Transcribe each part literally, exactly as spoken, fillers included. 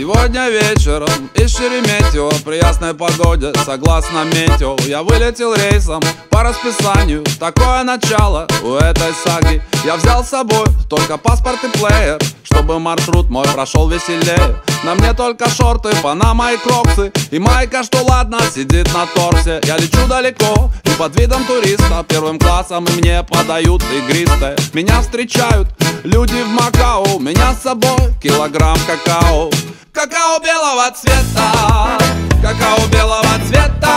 Сегодня вечером из Шереметьево при ясной погоде, согласно метео, я вылетел рейсом по расписанию. Такое начало у этой саги. Я взял с собой только паспорт и плеер, чтобы маршрут мой прошел веселее. На мне только шорты, панама и кроксы, и майка, что ладно, сидит на торсе. Я лечу далеко и под видом туриста первым классом, и мне подают игристое. Меня встречают люди в Макао, меня с собой килограмм какао. Какао белого цвета, какао белого цвета.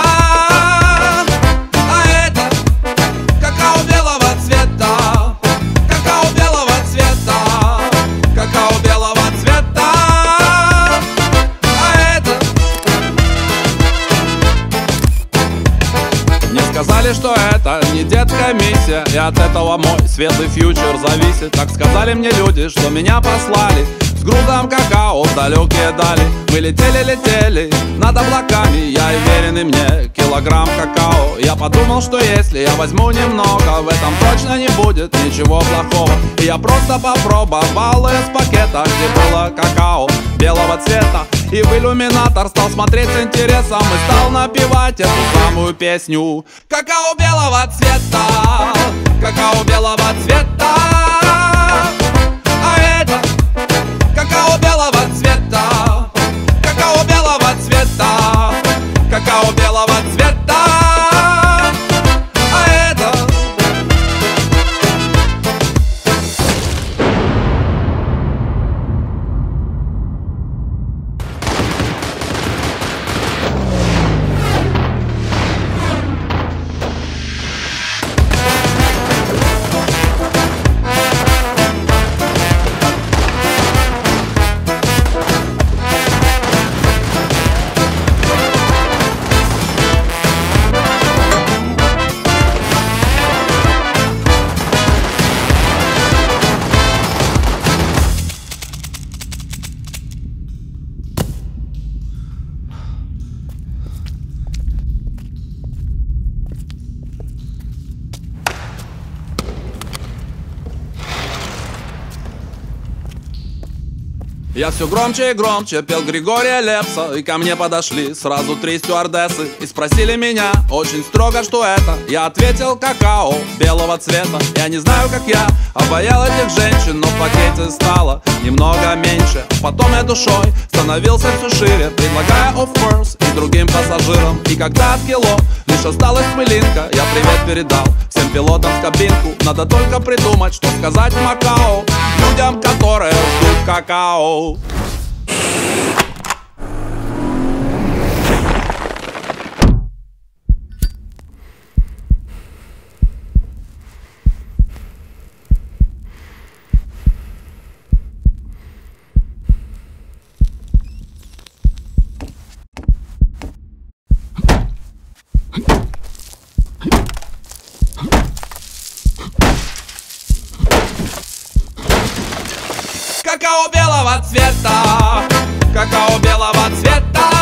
А это какао белого цвета, какао белого цвета, какао белого цвета. А это мне сказали, что это не детская миссия, и от этого мой светлый фьючер зависит. Так сказали мне люди, что меня послали с грузом какао в далекие дали. Мы летели-летели над облаками, я и веренный мне килограмм какао. Я подумал, что если я возьму немного, в этом точно не будет ничего плохого. И я просто попробовал из пакета, где было какао белого цвета, и в иллюминатор стал смотреть с интересом и стал напевать эту самую песню. Какао белого цвета, какао белого цвета. А это какао белого цвета, какао белого цвета, какао белого цвета. А это я все громче и громче пел Григория Лепса, и ко мне подошли сразу три стюардессы и спросили меня очень строго, что это. Я ответил: какао белого цвета. Я не знаю, как я обаял этих женщин, но в пакете стало немного меньше. Потом я душой становился все шире, предлагая offers и другим пассажирам. И когда от кило лишь осталась пылинка, я привет передал всем пилотам в кабинку. Надо только придумать, что сказать в Макао людям, которые ждут какао. Какао белого цвета, какао белого цвета.